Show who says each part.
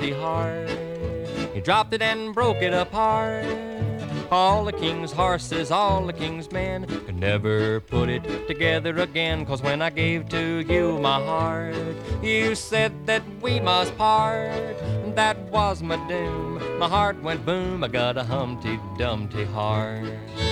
Speaker 1: Dumpty heart. He dropped it and broke it apart. All the king's horses, all the king's men could never put it together again. 'Cause when I gave to you my heart, you said that we must part. That was my doom. My heart went boom. I got a Humpty Dumpty heart.